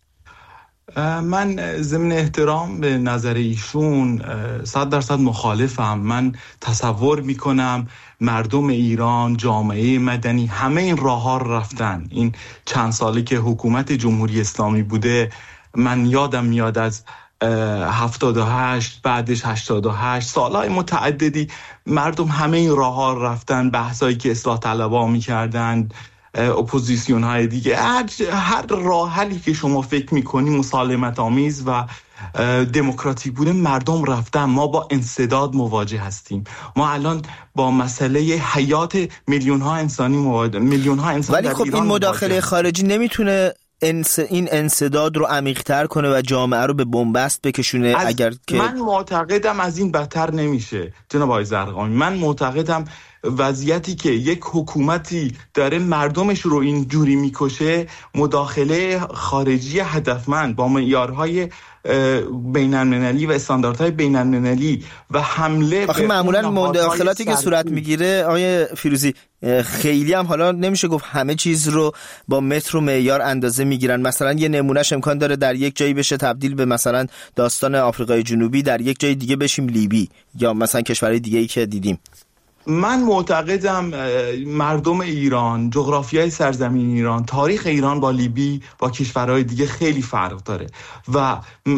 من ضمن احترام به نظر ایشون صد درصد مخالفم. من تصور میکنم مردم ایران، جامعه مدنی، همه این راه ها رفتن. این چند ساله که حکومت جمهوری اسلامی بوده، من یادم میاد از هفتاد و هشت، بعدش هشتاد و هشت، سالهای متعددی مردم همه این راه ها رفتن. بحثایی که اصلاح طلبها میکردن، اپوزیسیون های دیگه، هر, هر راه حلی که شما فکر میکنی مسالمت آمیز و دموکراتیک بوده، مردم رفتن. ما با انسداد مواجه هستیم. ما الان با مسئله حیات میلیون ها انسانی مواجه، میلیون ها انسان. ولی خب این مداخله خارجی نمیتونه انس این انسداد رو عمیق‌تر کنه و جامعه رو به بنبست بکشونه. اگر که من معتقدم از این بدتر نمیشه جناب آقای زرقامی. من معتقدم وضعیتی که یک حکومتی داره مردمش رو اینجوری میکشه، مداخله خارجی هدفمند با معیارهای بین‌المللی و استانداردهای بین‌المللی و حمله آخه معمولا مداخلاتی که صورت میگیره آقای فیروزی خیلی هم حالا نمیشه گفت همه چیز رو با متر و معیار اندازه میگیرن. مثلا یه نمونهش امکان داره در یک جایی بشه تبدیل به مثلا داستان آفریقای جنوبی، در یک جای دیگه بشیم لیبی یا مثلا کشورهای دیگه‌ای که دیدیم. من معتقدم مردم ایران، جغرافیای سرزمین ایران، تاریخ ایران با لیبی با کشورهای دیگه خیلی فرق داره و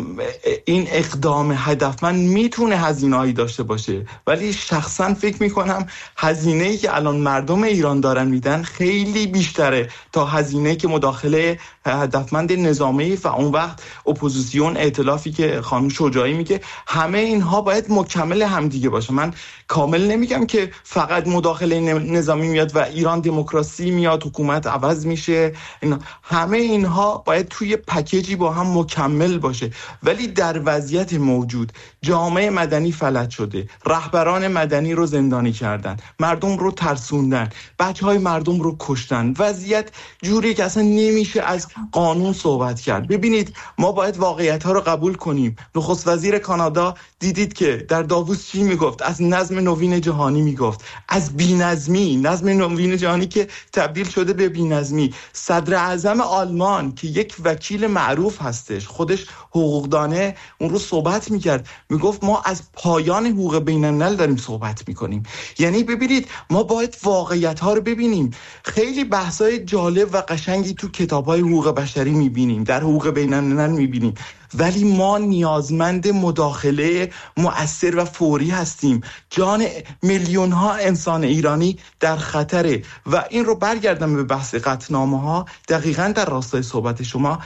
این اقدام هدفمند میتونه هزینه‌ای داشته باشه، ولی شخصا فکر میکنم هزینه‌ای که الان مردم ایران دارن میدن خیلی بیشتره تا هزینه‌ای که مداخله هدفمند نظامی و اون وقت اپوزیسیون، ائتلافی که خانم شجاعی میگه، همه اینها باید مکمل همدیگه باشه. من کامل نمیگم که فقط مداخله نظامی میاد و ایران دموکراسی میاد، حکومت عوض میشه، اینا. همه اینها باید توی پکیجی با هم مکمل باشه، ولی در وضعیت موجود جامعه مدنی فلج شده، رهبران مدنی رو زندانی کردن، مردم رو ترسوندن، بچهای مردم رو کشتن. وضعیت جوری که اصلا نمیشه از قانون صحبت کرد. ببینید ما باید واقعیت ها رو قبول کنیم. نخست وزیر کانادا دیدید که در داووس چی میگفت؟ از نظم نوین جهانی میگفت، از بی‌نظمی، نظم نوین جهانی که تبدیل شده به بی‌نظمی. صدر اعظم آلمان که یک وکیل معروف هستش، خودش حقوقدانه، اون رو صحبت میکرد، میگفت ما از پایان حقوق بین الملل داریم صحبت میکنیم. یعنی ببینید ما باید واقعیت ها رو ببینیم. خیلی بحثای جالب و قشنگی تو کتاب‌های حقوق بشری میبینیم، در حقوق بین الملل میبینیم، ولی ما نیازمند مداخله مؤثر و فوری هستیم. جان میلیون ها انسان ایرانی در خطره. و این رو برگردم به بحث قطعنامه‌ها، دقیقاً در راستای صحبت شما،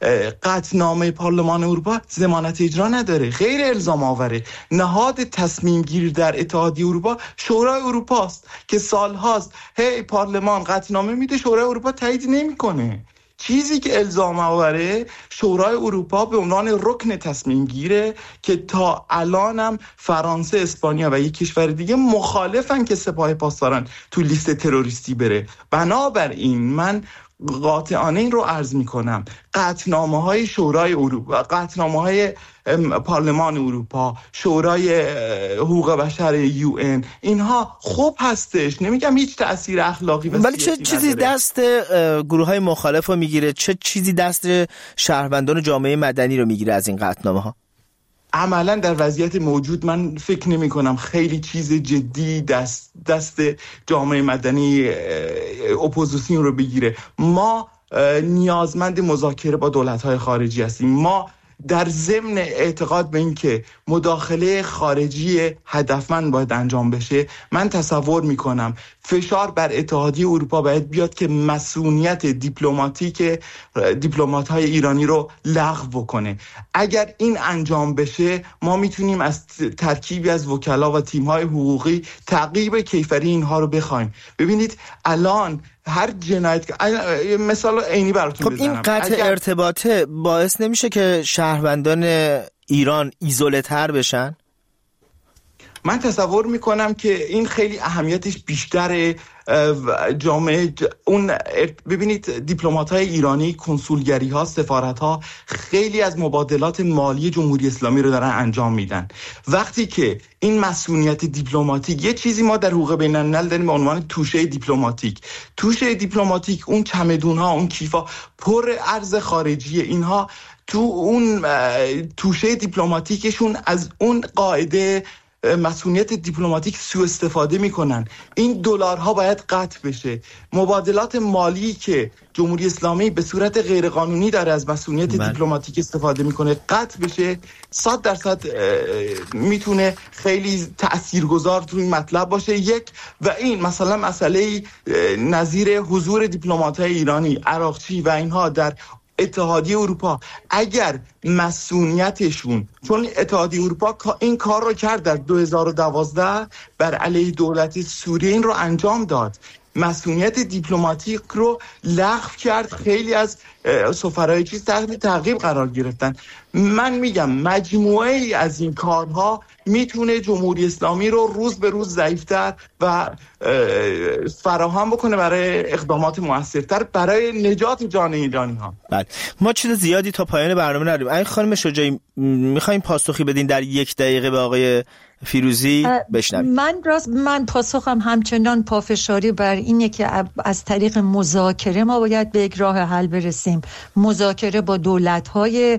قطعنامه پارلمان اروپا ضمانت اجرا نداره، غیر الزام آوره. نهاد تصمیم گیر در اتحادیه اروپا شورای اروپا است که سالهاست هی پارلمان قطعنامه میده، شورای اروپا تایید نمیکنه. چیزی که الزام آوره شورای اروپا به عنوان رکن تصمیم گیره که تا الانم فرانسه، اسپانیا و یک کشور دیگه مخالفن که سپاه پاسداران تو لیست تروریستی بره. بنابراین من قاطعانه این رو عرض میکنم، قطعنامه های شورای اروپا، قطعنامه های پارلمان اروپا، شورای حقوق بشر یو ان، اینها خوب هستش، نمیگم هیچ تأثیر اخلاقی و ولی چه چیزی نداره. دست گروه های مخالف رو میگیره، چه چیزی دست شهروندان جامعه مدنی رو میگیره از این قطعنامه ها؟ عملا در وضعیت موجود من فکر نمی کنم خیلی چیز جدی دست دست جامعه مدنی اپوزیسیون رو بگیره. ما نیازمند مذاکره با دولت‌های خارجی هستیم. ما در ضمن اعتقاد به این که مداخله خارجی هدفمند باید انجام بشه، من تصور میکنم فشار بر اتحادیه اروپا باید بیاد که مسئولیت دیپلماتیک دیپلمات‌های ایرانی رو لغو بکنه. اگر این انجام بشه ما میتونیم از ترکیبی از وکلا و تیم‌های حقوقی تعقیب کیفری اینها رو بخوایم. ببینید الان هر جنایت، مثلا عینی براتون خب بزنم، این قطع اگر... ارتباطه باعث نمیشه که شهروندان ایران ایزوله تر بشن؟ من تصور میکنم که این خیلی اهمیتش بیشتره. جامعه اون ببینید دیپلمات‌های ایرانی، کنسولگری‌ها، سفارت‌ها خیلی از مبادلات مالی جمهوری اسلامی رو دارن انجام میدن. وقتی که این مسئولیت دیپلماتیک، یه چیزی ما در حقوق بین‌الملل داریم به عنوان توشه دیپلماتیک، توشه دیپلماتیک اون چمدون‌ها، اون کیفا پر ارز خارجیه، اینها تو اون توشه دیپلماتیکشون از اون قاعده مسئولیت دیپلماتیک سوء استفاده میکنن. این دلارها باید قطع بشه. مبادلات مالی که جمهوری اسلامی به صورت غیرقانونی داره از مسئولیت من. دیپلماتیک استفاده میکنه قطع بشه. صد درصد میتونه خیلی تاثیرگذار تو این مطلب باشه. یک و این مثلا مسئله نظیر حضور دیپلمات‌های ایرانی، عراقچی و اینها در اتحادیه اروپا، اگر مسئولیتشون، چون اتحادیه اروپا این کار رو کرد در دو هزار و دوازده بر علیه دولت سوریه، این رو انجام داد، مسئولیت دیپلماتیک رو لغو کرد. خیلی از سفرای چیز تحت تعقیب قرار گرفتن. من میگم مجموعه ای از این کارها میتونه جمهوری اسلامی رو روز به روز ضعیفتر و فراهم بکنه برای اقدامات موثرتر برای نجات جان ایرانی ها. بله، ما چیز زیادی تا پایان برنامه نداریم. این خانم شجاعی میخوایم پاسخی بدین در یک دقیقه به آقای فیروزی بشنویم. من راست من پاسخم همچنان پافشاری بر اینه که از طریق مذاکره ما باید به یک راه حل برسیم. مذاکره با دولت‌های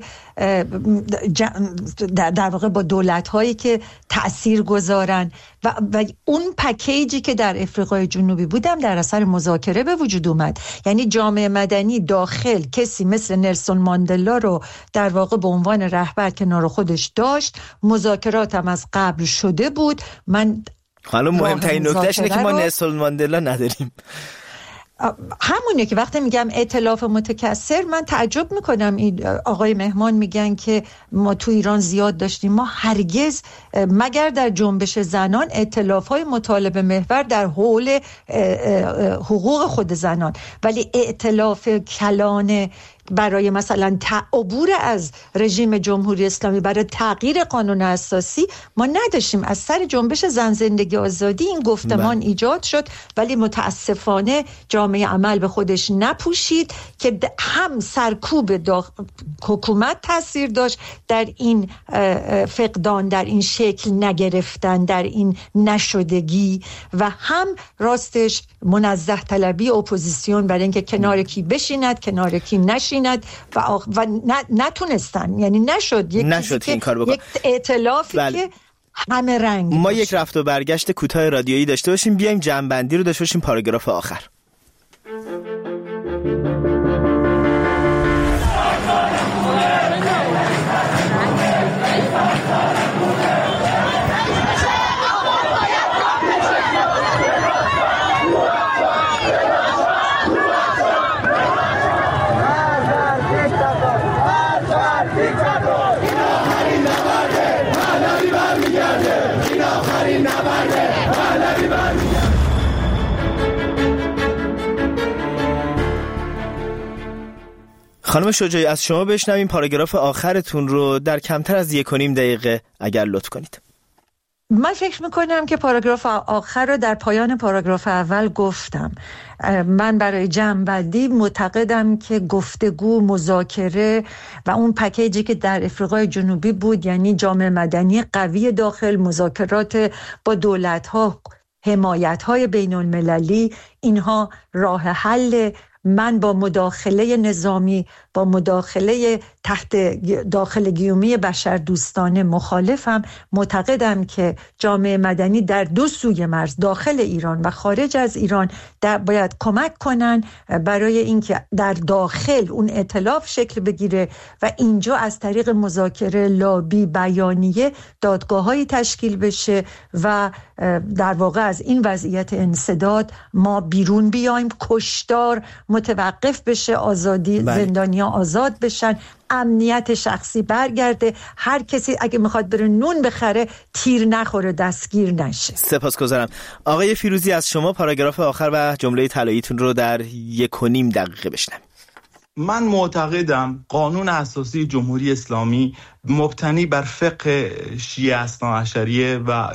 در واقع با دولت‌هایی که تأثیر گذارن و, و اون پکیجی که در افریقای جنوبی بودم در اثر مذاکره به وجود اومد. یعنی جامعه مدنی داخل کسی مثل نلسون ماندلا رو در واقع به عنوان رهبر کنار خودش داشت. مذاکرات هم از قبل شده بود. من حالا مهمترین نکتهش اینه که ما نلسون ماندلا نداریم. همونه که وقتی میگم ائتلاف متکثر، من تعجب میکنم این آقای مهمان میگن که ما تو ایران زیاد داشتیم. ما هرگز مگر در جنبش زنان ائتلاف‌های مطالبه محور در حول حقوق خود زنان، ولی ائتلاف کلان برای مثلا عبور از رژیم جمهوری اسلامی برای تغییر قانون اساسی ما نداشتیم. از سر جنبش زن زندگی آزادی این گفتمان بله. ایجاد شد، ولی متاسفانه جامعه عمل به خودش نپوشید که هم سرکوب داخ... حکومت تاثیر داشت در این فقدان، در این شکل نگرفتن، در این نشدگی، و هم راستش منزه طلبی اپوزیسیون برای اینکه کنار کی بشیند کنار کی نشیند و, آخ... و نتونستن، یعنی نشد یک نشد این کار بکن. یک ائتلافی بله. که همه رنگ ما باشه. یک رفت و برگشت کوتاه رادیویی داشته باشیم، بیایم جمع‌بندی رو داشته باشیم، پاراگراف آخر. خانم شجاعی از شما بشنویم پاراگراف آخرتون رو در کمتر از یک و نیم دقیقه اگر لطف کنید. من فکر میکنم که پاراگراف آخر رو در پایان پاراگراف اول گفتم. من برای جمع‌بندی معتقدم که گفتگو، مذاکره و اون پکیجی که در افریقای جنوبی بود، یعنی جامعه مدنی قوی داخل، مذاکرات با دولت‌ها، حمایت‌های بین‌المللی، اینها راه حل. من با مداخله نظامی، با مداخله تحت داخل گیومی بشردوستانه مخالفم. معتقدم که جامعه مدنی در دو سوی مرز، داخل ایران و خارج از ایران، باید کمک کنن برای اینکه در داخل اون ائتلاف شکل بگیره و اینجا از طریق مذاکره، لابی، بیانیه دادگاه‌هایی تشکیل بشه و در واقع از این وضعیت انسداد ما بیرون بیایم، کشتار متوقف بشه، آزادی بله. زندانیان آزاد بشن، امنیت شخصی برگرده، هر کسی اگه میخواد بره نون بخره تیر نخوره، دستگیر نشه. سپاسگزارم. آقای فیروزی از شما پاراگراف آخر و جمله طلاییتون رو در یک و نیم دقیقه بشنویم. من معتقدم قانون اساسی جمهوری اسلامی مبتنی بر فقه شیعه اثناعشریه و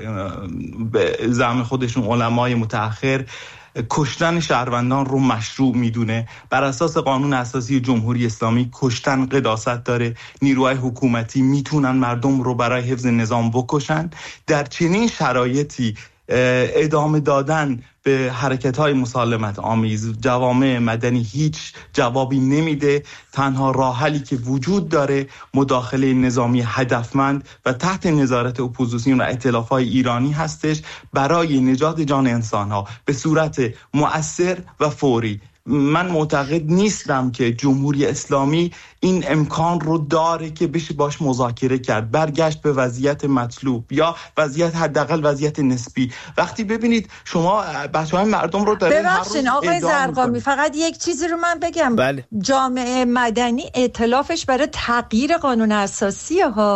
به زعم خودشون علمای متأخر کشتن شهروندان رو مشروع میدونه. بر اساس قانون اساسی جمهوری اسلامی کشتن قداست داره. نیروهای حکومتی میتونن مردم رو برای حفظ نظام بکشن. در چنین شرایطی ادامه دادن به حرکت‌های مسالمت آمیز جوامع مدنی هیچ جوابی نمیده. تنها راه حلی که وجود داره مداخله نظامی هدفمند و تحت نظارت اپوزیسیون و ائتلاف‌های ایرانی هستش برای نجات جان انسان‌ها به صورت مؤثر و فوری. من معتقد نیستم که جمهوری اسلامی این امکان رو داره که بشه باش مذاکره کرد، برگشت به وضعیت مطلوب یا وضعیت حداقل وضعیت نسبی. وقتی ببینید شما بچه‌های مردم رو دارید. ببخشید آقای زرقامی، فقط یک چیزی رو من بگم. بله. جامعه مدنی ائتلافش برای تغییر قانون اساسی ها،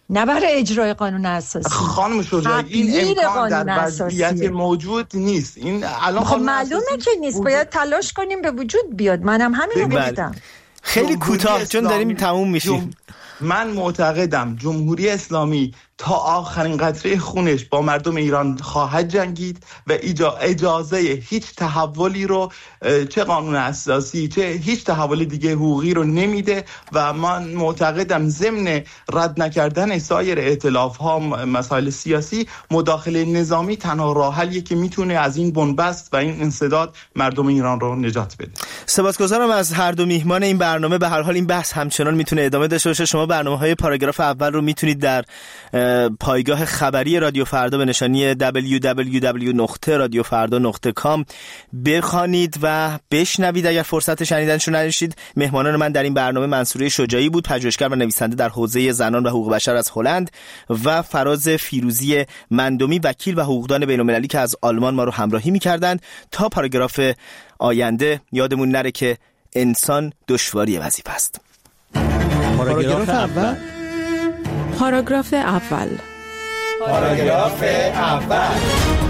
نه برای اجرای قانون اساسی. خانم شجاعی این امکان در وضعیت موجود نیست. این الان خب معلومه که نیست بود. باید تلاش کنیم به وجود بیاد. منم همین رو گفتم. خیلی کوتاه چون داریم تموم میشیم. من معتقدم جمهوری اسلامی تا آخرین قطره خونش با مردم ایران خواهد جنگید و اجازه هیچ تحولی رو، چه قانون اساسی چه هیچ تحول دیگه حقوقی رو نمیده و من معتقدم ضمن رد نکردن سایر ائتلاف‌ها مسائل سیاسی، مداخله نظامی تنها راه حلیه که میتونه از این بنبست و این انسداد مردم ایران رو نجات بده. سپاسگزارم از هر دو میهمان این برنامه. به هر حال این بحث همچنان میتونه ادامه داشته باشه. شما برنامه‌های پاراگراف اول رو میتونید در پایگاه خبری رادیو فردا به نشانی دبلیو دبلیو دبلیو دات رادیو فردا دات کام بخوانید و بشنوید اگر فرصت شنیدنش رو نداشتید. مهمانان من در این برنامه منصوره شجاعی بود، پژوهشگر و نویسنده در حوزه زنان و حقوق بشر از هلند، و فراز فیروزی مندمی، وکیل و حقوقدان بین‌المللی که از آلمان ما رو همراهی می‌کردند. تا پاراگراف آینده یادمون نره که انسان دشواری وظیفه است. پاراگراف اول پاراگراف اول پاراگراف اول